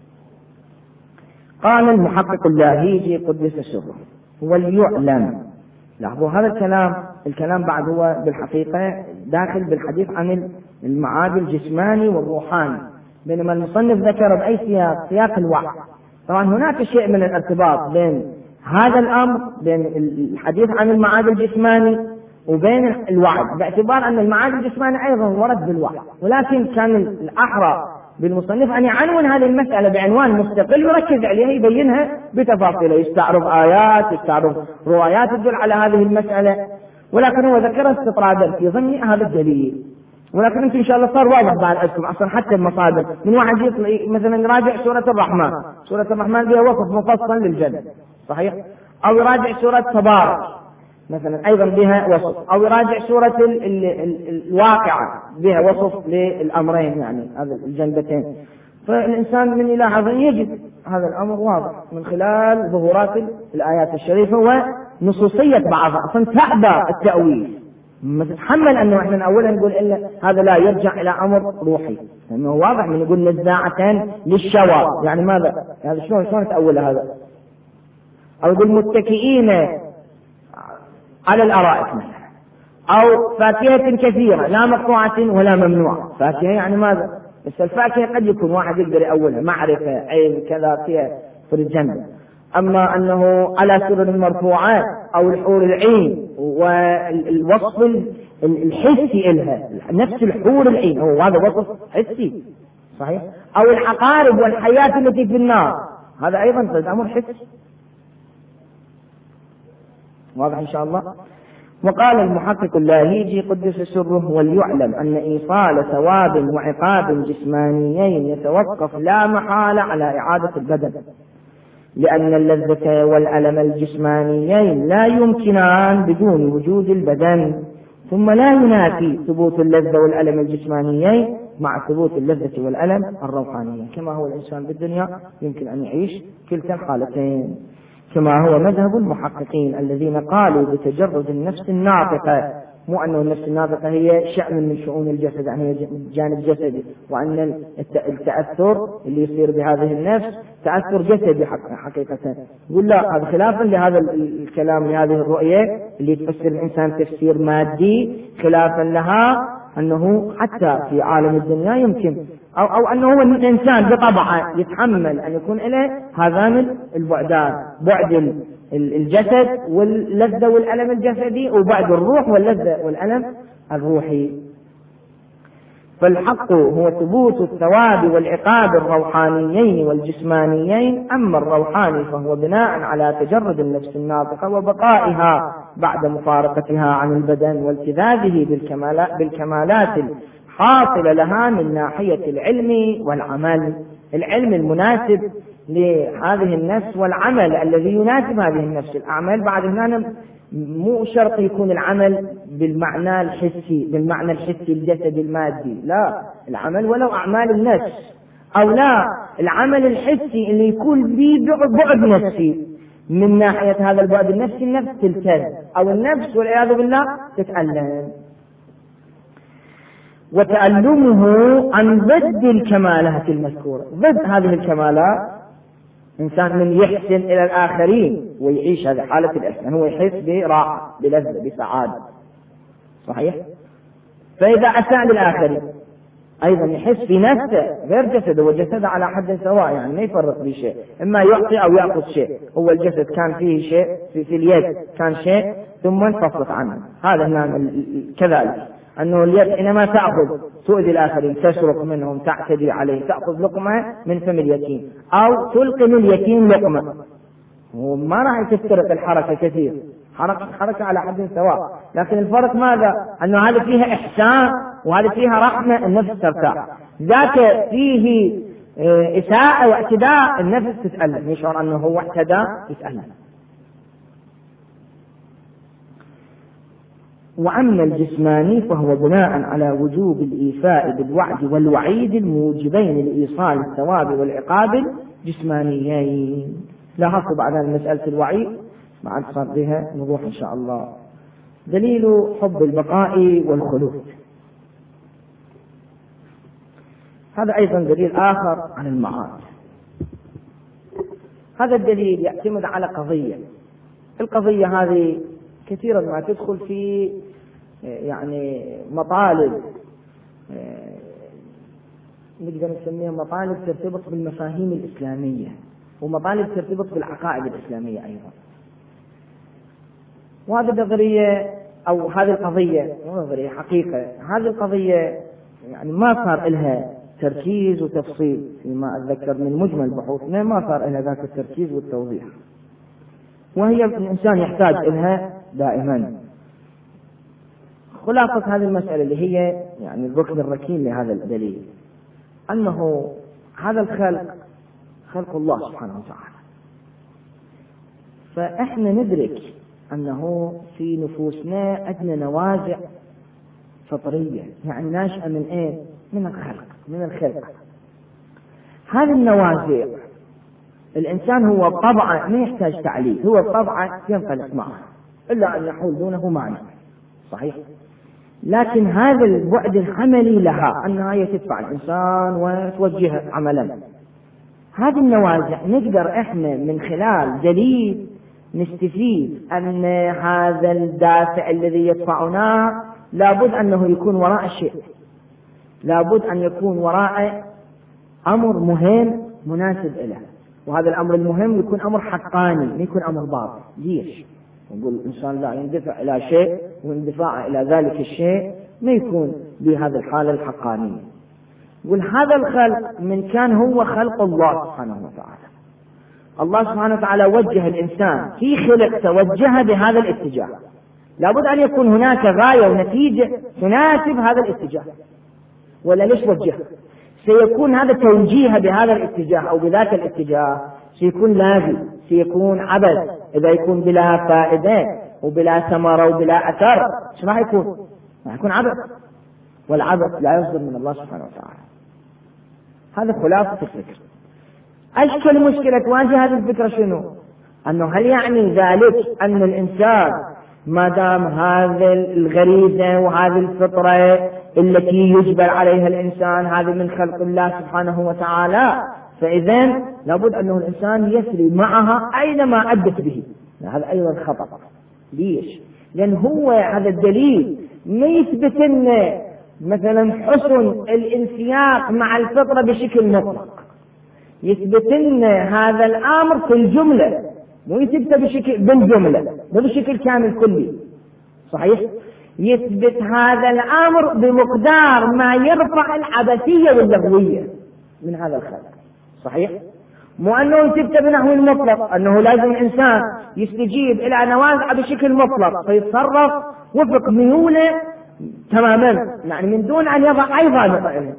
قال المحقق اللاهيجي قدس سره وليعلم. لاحظوا هذا الكلام بعد هو بالحقيقة داخل بالحديث عن المعاد الجسماني والروحاني، بينما المصنف ذكر بأي سياق الوحي. طبعا هناك شيء من الارتباط بين هذا الأمر، بين الحديث عن المعاد الجسماني وبين الوعد، باعتبار أن المعاد الجسماني أيضا ورد بالوحي، ولكن كان الأحرى بالمصنف أن يعنون هذه المسألة بعنوان مستقل يركز عليها يبينها بتفاصيله، يستعرض آيات، يستعرض روايات تدل على هذه المسألة، ولكن هو ذكر استطرادا في ظني هذا الدليل. ولكن انتم ان شاء الله صار واضح بعد عندكم اصلا حتى المصادر، من واحد مثلا يراجع سورة الرحمن بها وصف مفصل للجنة صحيح، او يراجع سورة تبارك مثلا ايضا بها وصف، او يراجع سورة الواقعة بها وصف للامرين يعني هذا الجنبتين. فالانسان من يلاحظ يجد هذا الامر واضح من خلال ظهورات الايات الشريفة ونصوصية بعضها، اصلا تأبى التأويل، ما تتحمل انه احنا من اولها نقول الا هذا لا يرجع الى امر روحي، لانه واضح من يقول نزاعة للشوى، يعني ماذا؟ يعني شلون تأول هذا؟ او يقول متكئين على الارائك مثلا، او فاكهة كثيرة لا مقطوعة ولا ممنوعة. فاكهة يعني ماذا؟ بس الفاكهة قد يكون واحد يقدر يأولها معرفة عين كذا فيها في الجنة. أما أنه على سرر مرفوعات أو الحور العين والوصف الحسي إلها نفس الحور العين، هو هذا وصف حسي صحيح، أو العقارب والحياة التي في النار، هذا أيضا أمر حسي واضح إن شاء الله. وقال المحقق اللاهيجي قدس سره: وليعلم أن إيصال ثواب وعقاب جسمانيين يتوقف لا محالة على إعادة البدن، لأن اللذة والألم الجسمانيين لا يمكنان بدون وجود البدن، ثم لا ينافي ثبوت اللذة والألم الجسمانيين مع ثبوت اللذة والألم الروحانيين، كما هو الإنسان بالدنيا يمكن أن يعيش كلتا الحالتين، كما هو مذهب المحققين الذين قالوا بتجرد النفس الناطقة، مو أن النفس الناطقة هي شأن من شؤون الجسد، يعني هي جانب جسدي، وأن التأثر اللي يصير بهذه النفس تأثر جسدي حقيقة. يقول لا، هذا خلافا لهذا الكلام، لهذه الرؤية اللي تفسر الإنسان تفسير مادي، خلافا لها أنه حتى في عالم الدنيا يمكن أو أنه هو الإنسان بطبعه يتحمل أن يكون إليه هذان البعدان، بعد الجسد واللذة والألم الجسدي، وبعد الروح واللذة والألم الروحي. فالحق هو ثبوت الثواب والعقاب الروحانيين والجسمانيين، أما الروحاني فهو بناء على تجرد النفس الناطقة وبقائها بعد مفارقتها عن البدن والتذاذه بالكمالات الحاصلة لها من ناحية العلم والعمل، العلم المناسب لهذه النفس والعمل الذي يناسب هذه النفس. الأعمال بعد هنا مو شرط يكون العمل بالمعنى الحسي الجسدي المادي، لا، العمل ولو أعمال النفس، أو لا، العمل الحسي اللي يكون به بعد نفسي، من ناحية هذا البعد النفسي النفس تلتز، أو النفس والعياذ بالله تتألم، وتألمه عن ضد الكمالات المذكورة. ضد هذه الكمالات إنسان من يحسن إلى الآخرين ويعيش هذه حالة الإحسان، هو يحس براحة، بلذة، بسعادة، صحيح؟ فإذا أساء للآخرين أيضا يحس في نفسه غير جسده، وجسده على حد سواء، يعني ما يفرق بشيء، إما يعطي أو يأخذ شيء. هو الجسد كان فيه شيء، في اليد كان شيء ثم انفصلت عنه، هذا كذلك، أنه اليد حينما تأخذ تؤذي الآخرين، تسرق منهم، تعتدي عليه، تأخذ لقمة من فم اليتيم أو تلقي من اليتيم لقمة، وما راح تفترق الحركة كثير، حركة على حد سواء، لكن الفرق ماذا؟ أنه هذا فيها إحسان وهذا فيها رحمة، النفس ترتاح، ذاك فيه إساءة واعتداء، النفس تتألم، يشعر أنه هو اعتدى يتألم. وأما الجسماني فهو بناء على وجوب الإيفاء بالوعد والوعيد الموجبين لإيصال الثواب والعقاب الجسمانيين. لاحظوا بعد مسألة الوعيد بعد صار بها نروح إن شاء الله. دليل حب البقاء والخلود، هذا أيضا دليل آخر عن المعاد. هذا الدليل يعتمد على قضية، القضية هذه كثيرا ما تدخل في مطالب نقدر نسميها مطالب ترتبط بالمفاهيم الإسلامية، ومطالب ترتبط بالعقائد الإسلامية أيضا. وهذه النظرية أو هذه القضية نظرية حقيقة، هذه القضية ما صار لها تركيز وتفصيل فيما أتذكر من مجمل بحوثنا، ما صار لها ذاك التركيز والتوضيح، وهي الإنسان يحتاج لها دائما. خلاصة هذه المسألة اللي هي الركن الركين لهذا الدليل، أنه هذا الخلق خلق الله سبحانه وتعالى، فإحنا ندرك أنه في نفوسنا أدنى نوازع فطرية، ناشئة من إيه؟ من الخلق، من الخلق. هذه النوازع الإنسان هو طبعا ما يحتاج تعليل، هو طبعا ينطلق معه إلا أن يحول دونه معنى، صحيح؟ لكن هذا البعد العملي لها أنها هي تدفع الإنسان وتوجه عملا. هذه النوازع نقدر إحنا من خلال دليل نستفيد أن هذا الدافع الذي يدفعنا لابد أنه يكون وراء شيء، لابد أن يكون وراء أمر مهم مناسب له، وهذا الأمر المهم يكون أمر حقاني، ما يكون أمر باطل. ليش؟ نقول الإنسان لا يندفع إلى شيء واندفاع إلى ذلك الشيء ما يكون بهذه الحالة الحقانية. يقول هذا الخلق من كان هو خلق الله سبحانه وتعالى، الله سبحانه وتعالى وجه الإنسان في خلق توجه بهذا الاتجاه، لابد أن يكون هناك غاية ونتيجة تناسب هذا الاتجاه، ولا ليش وجه؟ سيكون هذا توجيه بهذا الاتجاه أو بذاك الاتجاه سيكون لازم، سيكون عبث إذا يكون بلا فائدة وبلا ثمرة وبلا أثر. شو راح يكون؟ راح يكون عبث، والعبث لا يصدر من الله سبحانه وتعالى. هذا خلاصة الفكر. أشكل مشكلة تواجه هذه الفكرة شنو؟ أنه هل يعني ذلك أن الإنسان ما دام هذه الغريزة وهذه الفطرة التي يجبر عليها الإنسان هذه من خلق الله سبحانه وتعالى، فإذن لابد أنه الإنسان يسري معها أينما أدت به؟ هذا أيضا خطأ. ليش؟ لأن هو هذا الدليل ما يثبت أن مثلا حسن الانسياق مع الفطرة بشكل مطلق، يثبت أن هذا الأمر في الجملة، مو يثبت بشكل بالجملة، مو بشكل كامل كلي. صحيح؟ يثبت هذا الأمر بمقدار ما يرفع العبثية واللغوية من هذا الخلق. صحيح؟ مو أنه يثبت بنحو المطلق، أنه لازم الإنسان يستجيب إلى نوازع بشكل مطلق فيتصرف وفق ميوله تماما، يعني من دون أن يضع أي ضابط.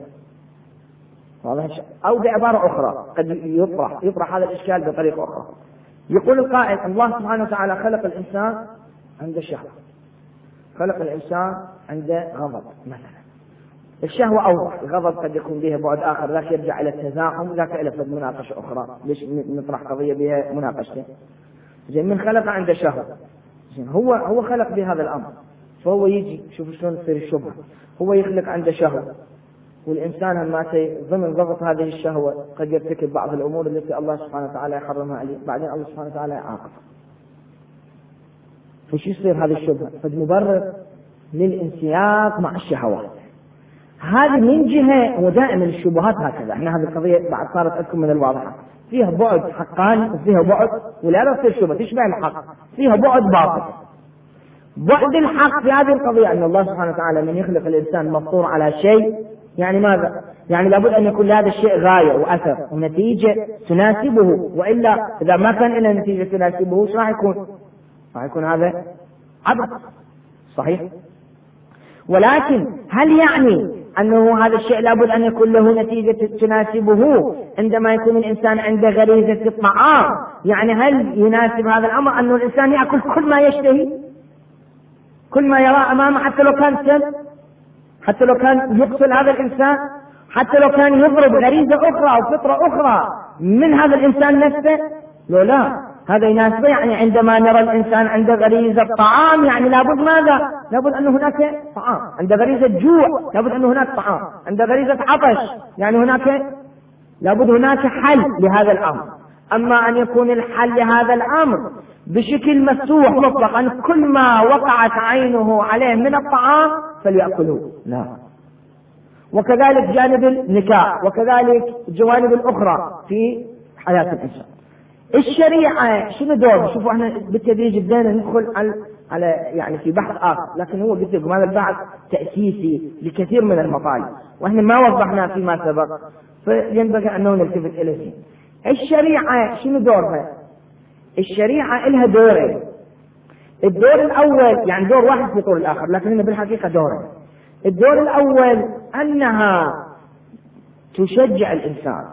أو بعبارة أخرى قد يطرح هذا الإشكال بطريقة أخرى. يقول القائل الله سبحانه وتعالى خلق الإنسان عند شهوة، خلق الإنسان عند غضب مثلا. الشهوة أوضح، الغضب قد يكون به بعد آخر، ذاك يرجع إلى التزاحم، ذاك إلى مناقشة أخرى. ليش نطرح قضية بها مناقشة؟ زين، من خلق عند شهوة، زين هو خلق بهذا الأمر، فهو يجي شوف شلون تصير الشبهة. هو يخلق عند شهوة، والإنسان ما ضمن ضغط هذه الشهوة قد يرتكب بعض الأمور التي الله سبحانه وتعالى يحرمها عليه، بعدين الله سبحانه وتعالى يعاقب. فش يصير هذه الشبهة؟ فد مبرر للانسياق مع الشهوات. هذه من جهة، ودائما الشبهات هكذا. احنا هذه القضية بعد صارت لكم من الواضحة، فيها بعد حقاني وفيها بعد، ولا تصير شبهة تشبه الحق، فيها بعد باطل. بعد الحق في هذه القضية أن الله سبحانه وتعالى من يخلق الإنسان مفطور على شيء، يعني ماذا؟ يعني لابد أن يكون لهذا الشيء غاية وأثر ونتيجة تناسبه، وإلا إذا ما كان إلا نتيجة تناسبه راح يكون؟ راح يكون هذا عبث. صحيح؟ ولكن هل يعني أنه هذا الشيء لابد أن يكون له نتيجة تناسبه عندما يكون الإنسان عنده غريزة الطعام؟ يعني هل يناسب هذا الأمر أنه الإنسان يأكل كل ما يشتهي، كل ما يرى أمامه، حتى لو كان سل، حتى لو كان يقتل هذا الإنسان، حتى لو كان يضرب غريزة أخرى أو فطرة أخرى من هذا الإنسان نفسه؟ لا، هذا يناسبه. يعني عندما نرى الإنسان عنده غريزة طعام، يعني لابد ماذا؟ لابد أن هناك طعام. عند غريزة جوع لابد أن هناك طعام. عند غريزة عطش يعني لابد هناك حل لهذا الأمر. أما أن يكون الحل لهذا الأمر بشكل مفتوح مطلقا، كل ما وقعت عينه عليه من الطعام فليأكله، لا. وكذلك جانب النكاح، وكذلك الجوانب الأخرى في حياة الإنسان. الشريعة شنو دور؟ شوفوا احنا بالتدريج بدينا ندخل على يعني في بحث آخر، لكن هو قلت لكم هذا البحث تأسيسي لكثير من المطالب، واحنا ما وضحنا فيما سبق، فينبغي أنه نلتفت إليه. الشريعة شنو دورها؟ الشريعة لها دورين. الدور الأول يعني دور واحد في طور الآخر، لكن بالحقيقة دورين. الدور الأول أنها تشجع الإنسان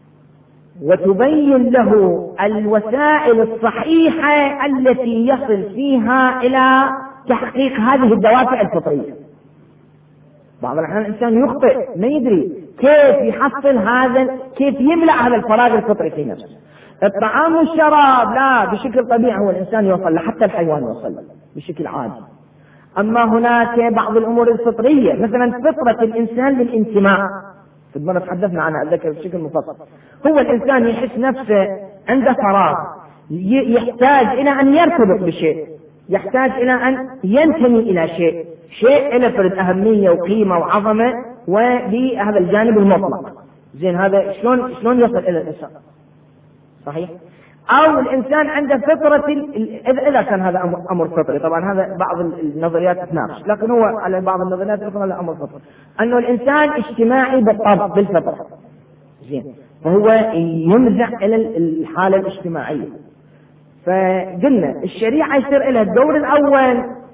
وتبين له الوسائل الصحيحة التي يصل فيها إلى تحقيق هذه الدوافع الفطرية. بعض الأحيان الإنسان يخطئ، ما يدري كيف يحصل كيف يملأ هذا الفراغ الفطري في نفسه. الطعام والشراب لا، بشكل طبيعي هو الإنسان يوصل له، حتى الحيوان يوصل له بشكل عادي. أما هناك بعض الأمور الفطرية، مثلا فطرة الإنسان للانتماء، في المرة تحدثنا عنها أتذكر بشكل مفصل. هو الإنسان يحس نفسه عنده فراغ، يحتاج إلى أن يرتبط بشيء، يحتاج إلى أن ينتمي إلى شيء إلى فرد أهمية وقيمة وعظمة، وبهذا الجانب المطلق. زين، هذا شلون يصل إلى الإنسان؟ صحيح؟ أو الإنسان عنده فطرة إذا كان هذا أمر فطري، طبعا هذا بعض النظريات تتناقش، لكن هو على بعض النظريات الأخرى هذا أمر فطري، أنه الإنسان اجتماعي بالطبع بالفطرة. زين، فهو ينزع إلى الحالة الاجتماعية. فقلنا الشريعة يصير لها الدور الأول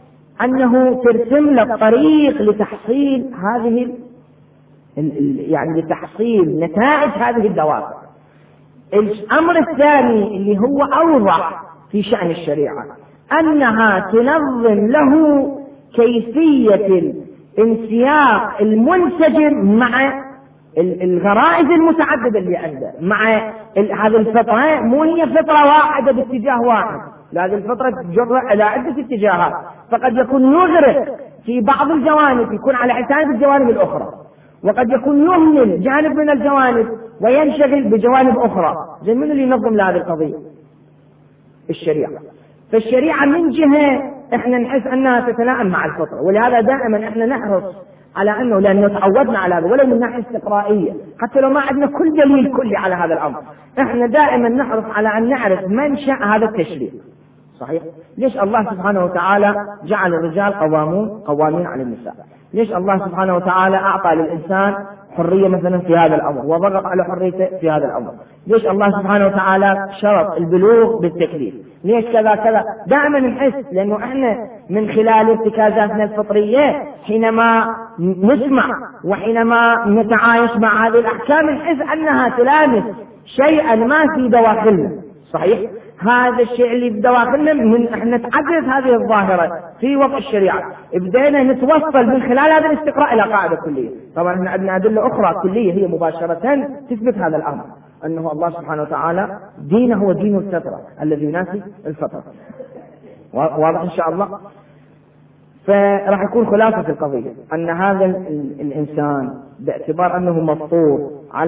أنه ترسم له طريق لتحصيل هذه يعني لتحصيل نتائج هذه الدوافع. الأمر الثاني اللي هو أوضح في شأن الشريعة أنها تنظم له كيفية الانسياق المنسجم مع الغرائز المتعددة اللي عنده، مع هذه الفطرة مو هي فطرة واحدة باتجاه واحد، هذه الفطرة تجر على عدة اتجاهات، فقد يكون يغرق في بعض الجوانب يكون على حساب الجوانب الأخرى، وقد يكون يهمل جانب من الجوانب وينشغل بجوانب أخرى. زي من اللي ينظم لهذه القضية؟ الشريعة. فالشريعة من جهة احنا نحس انها تتلائم مع الفطرة، ولهذا دائما احنا نحرص على انه لانه تعودنا على هذا ولو من ناحية استقرائية، حتى لو ما عندنا كل دليل كلي على هذا الامر، احنا دائما نحرص على ان نعرف منشأ هذا التشريع. صحيح؟ ليش الله سبحانه وتعالى جعل الرجال قوامين على النساء؟ ليش الله سبحانه وتعالى اعطى للانسان حرية مثلا في هذا الامر وضغط على حريته في هذا الامر؟ ليش الله سبحانه وتعالى شرط البلوغ بالتكليف؟ ليش كذا كذا؟ دائما نحس لانه احنا من خلال ارتكازاتنا الفطرية حينما نسمع وحينما نتعايش مع هذه الاحكام نحس انها تلامس شيئا ما في دواخلنا. صحيح؟ هذا الشيء اللي بدواخلنا من احنا تعددت هذه الظاهرة في وضع الشريعة، بدينا نتوصل من خلال هذا الاستقراء الى قاعدة كلية. طبعا احنا عندنا ادلة اخرى كلية هي مباشرة تثبت هذا الامر، انه الله سبحانه وتعالى دينه هو دين الفطرة الذي يناسب الفطرة. واضح ان شاء الله؟ فراح يكون خلاصة القضية ان هذا الانسان باعتبار انه مفطور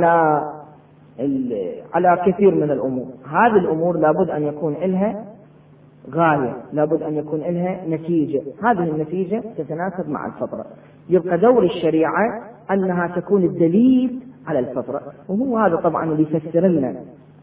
على كثير من الأمور، هذه الأمور لابد أن يكون لها غاية، لابد أن يكون لها نتيجة، هذه النتيجة تتناسب مع الفطرة. يبقى دور الشريعة أنها تكون الدليل على الفطرة، وهو هذا طبعا اللي يفسر لنا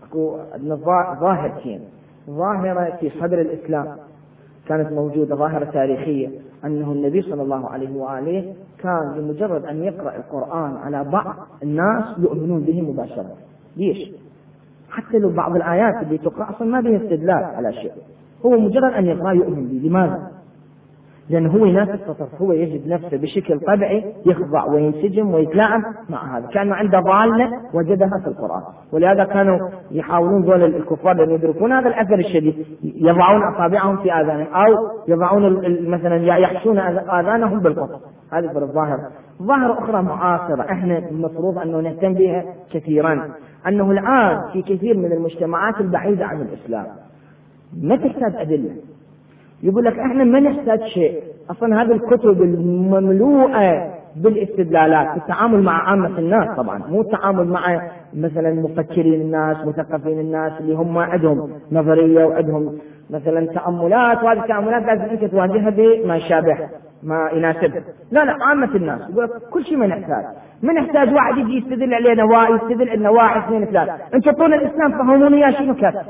ظاهرة في صدر الإسلام كانت موجودة، ظاهرة تاريخية، أنه النبي صلى الله عليه وآله كان بمجرد أن يقرأ القرآن على بعض الناس يؤمنون به مباشرة. ليش؟ حتى لو بعض الآيات اللي تقرأ أصلا ما بها استدلال على شيء، هو مجرد أن يقرأ يؤمن به. لماذا؟ لأنه هو يناسب فطرته، هو يجد نفسه بشكل طبيعي يخضع وينسجم ويتلائم مع هذا، كانوا عنده ضالة وجدها في القرآن. ولهذا كانوا يحاولون دول الكفار لأن يدركون هذا الأثر الشديد يضعون أصابعهم في آذانهم أو يضعون مثلا يحشون آذانهم بالقطر. هذه الظاهرة. ظاهرة أخرى معاصرة احنا المفروض أنه نهتم بها كثيرا، أنه الآن في كثير من المجتمعات البعيدة عن الإسلام ما تحتاج أدلة، يقول لك احنا ما نحتاج شيء، اصلا هذه الكتب المملوءة بالاستدلالات في التعامل مع عامة الناس، طبعا مو التعامل مع مثلا مفكرين الناس مثقفين الناس اللي هم عندهم نظرية وعندهم مثلا تأملات، وهذه التأملات لازم انت تواجهها بما يشابه ما يناسبها. لا عامة الناس يقول كل شيء ما نحتاج واحد يجي يستدل علينا يستدل لنا واحد اثنين ثلاثة، انت طول الاسلام فهموني يا شنو كذا.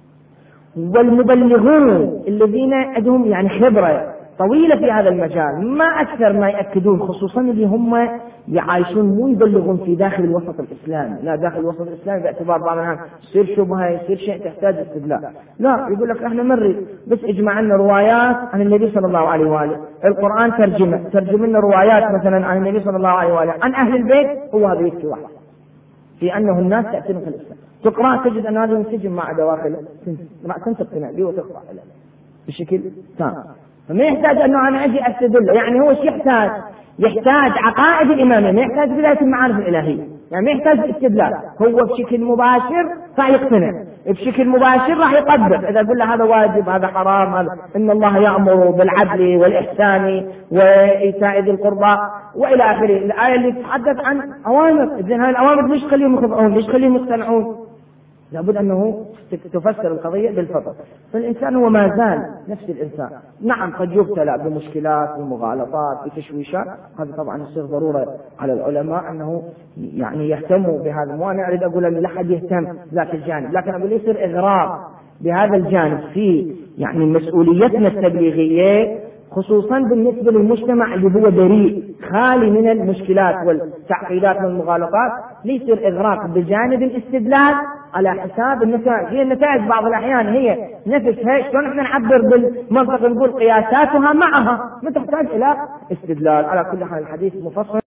والمبلغون الذين عندهم يعني خبرة طويلة في هذا المجال ما أكثر ما يأكدون، خصوصا اللي هم يعايشون مو يبلغون في داخل الوسط الإسلامي، لا داخل الوسط الإسلامي باعتبار بعض الأحيان يصير شبهة يصير شيء تحتاج استدلال، لا يقول لك احنا مري بس اجمع لنا روايات عن النبي صلى الله عليه وآله، القرآن ترجم لنا روايات مثلا عن النبي صلى الله عليه وآله عن أهل البيت، هو هذا يكفي واحد في أنه الناس تأتي في الإسلام. تقرأ تجد أن هذا ينسجم مع دواخل رأسا تقتنع به وتخضع له بشكل تام، فما يحتاج أنه أنا أجي أستدل. يعني هو شيء يحتاج عقائد الإمامية، ما يحتاج بداية المعارف الإلهية، يعني ما يحتاج استدلال، هو بشكل مباشر راح يقتنع، بشكل مباشر راح يطبق. إذا قل له هذا واجب هذا حرام هذا إن الله يأمر بالعدل والإحسان وإيتاء ذي القربى وإلى آخره، الآية اللي تتحدث عن أوامر، إذن هذه الأوامر ليش خليهم يخضعون ليش خليهم يقتنعون؟ لابد أنه تفسر القضية بالفطر. فالإنسان هو ما زال نفس الإنسان، نعم قد يبتلى بمشكلات ومغالطات بتشويشات، هذا طبعا يصير ضرورة على العلماء أنه يعني يهتموا بهذا. مو أنا أريد أقول أن لا أحد يهتم ذاك الجانب، لكن أقول يصير إغراء بهذا الجانب في يعني مسؤوليتنا التبليغية خصوصا بالنسبة للمجتمع اللي هو بريء خالي من المشكلات والتعقيدات والمغالطات، ليصير إغراق بجانب الاستدلال على حساب النتائج. هي النتائج بعض الأحيان هي نفسها، شلون احنا نعبر بالمنطق نقول قياساتها معها، ما تحتاج إلى استدلال. على كل حال الحديث مفصل.